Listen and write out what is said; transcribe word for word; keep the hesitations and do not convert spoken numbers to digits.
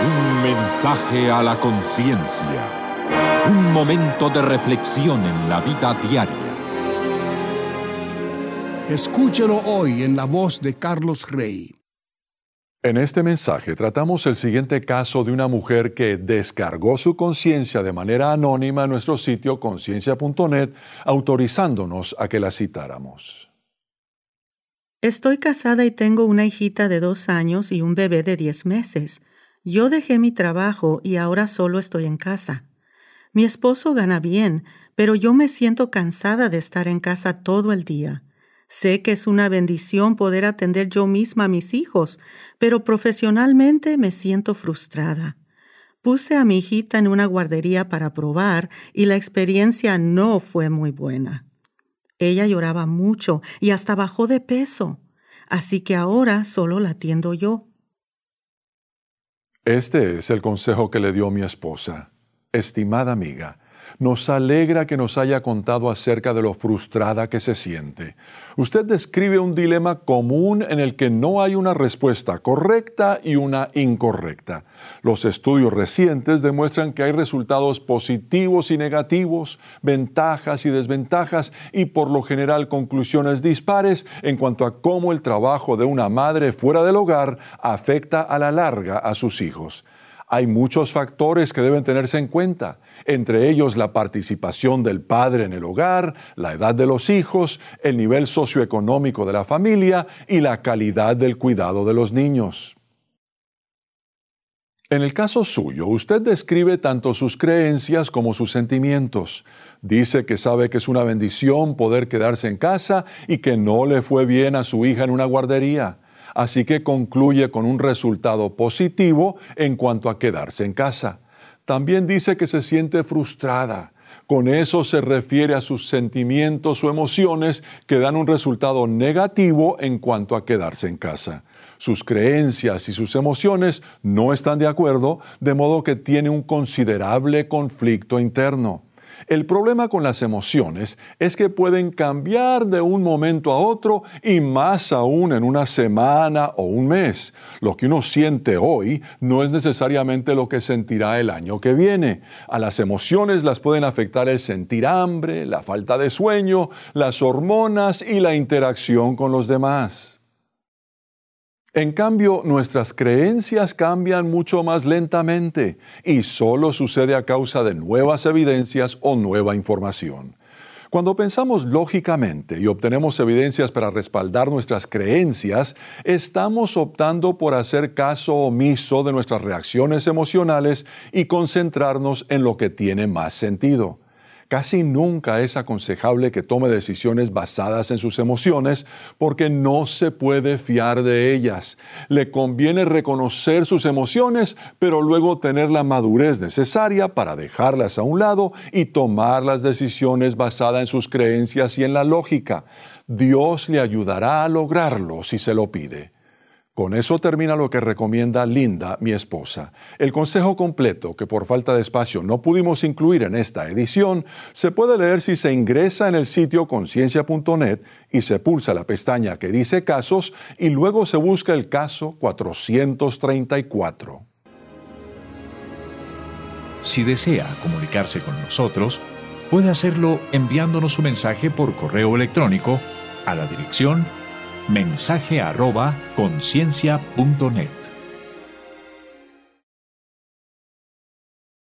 Un mensaje a la conciencia. Un momento de reflexión en la vida diaria. Escúchelo hoy en la voz de Carlos Rey. En este mensaje tratamos el siguiente caso de una mujer que descargó su conciencia de manera anónima en nuestro sitio conciencia punto net, autorizándonos a que la citáramos. Estoy casada y tengo una hijita de dos años y un bebé de diez meses. Yo dejé mi trabajo y ahora solo estoy en casa. Mi esposo gana bien, pero yo me siento cansada de estar en casa todo el día. Sé que es una bendición poder atender yo misma a mis hijos, pero profesionalmente me siento frustrada. Puse a mi hijita en una guardería para probar y la experiencia no fue muy buena. Ella lloraba mucho y hasta bajó de peso, así que ahora solo la atiendo yo. Este es el consejo que le dio mi esposa. Estimada amiga, nos alegra que nos haya contado acerca de lo frustrada que se siente. Usted describe un dilema común en el que no hay una respuesta correcta y una incorrecta. Los estudios recientes demuestran que hay resultados positivos y negativos, ventajas y desventajas y por lo general conclusiones dispares en cuanto a cómo el trabajo de una madre fuera del hogar afecta a la larga a sus hijos. Hay muchos factores que deben tenerse en cuenta, entre ellos la participación del padre en el hogar, la edad de los hijos, el nivel socioeconómico de la familia y la calidad del cuidado de los niños. En el caso suyo, usted describe tanto sus creencias como sus sentimientos. Dice que sabe que es una bendición poder quedarse en casa y que no le fue bien a su hija en una guardería. Así que concluye con un resultado positivo en cuanto a quedarse en casa. También dice que se siente frustrada. Con eso se refiere a sus sentimientos o emociones que dan un resultado negativo en cuanto a quedarse en casa. Sus creencias y sus emociones no están de acuerdo, de modo que tiene un considerable conflicto interno. El problema con las emociones es que pueden cambiar de un momento a otro y más aún en una semana o un mes. Lo que uno siente hoy no es necesariamente lo que sentirá el año que viene. A las emociones las pueden afectar el sentir hambre, la falta de sueño, las hormonas y la interacción con los demás. En cambio, nuestras creencias cambian mucho más lentamente y solo sucede a causa de nuevas evidencias o nueva información. Cuando pensamos lógicamente y obtenemos evidencias para respaldar nuestras creencias, estamos optando por hacer caso omiso de nuestras reacciones emocionales y concentrarnos en lo que tiene más sentido. Casi nunca es aconsejable que tome decisiones basadas en sus emociones porque no se puede fiar de ellas. Le conviene reconocer sus emociones, pero luego tener la madurez necesaria para dejarlas a un lado y tomar las decisiones basadas en sus creencias y en la lógica. Dios le ayudará a lograrlo si se lo pide. Con eso termina lo que recomienda Linda, mi esposa. El consejo completo, que por falta de espacio no pudimos incluir en esta edición, se puede leer si se ingresa en el sitio conciencia punto net y se pulsa la pestaña que dice Casos y luego se busca el caso cuatrocientos treinta y cuatro. Si desea comunicarse con nosotros, puede hacerlo enviándonos su mensaje por correo electrónico a la dirección mensaje arroba conciencia punto net.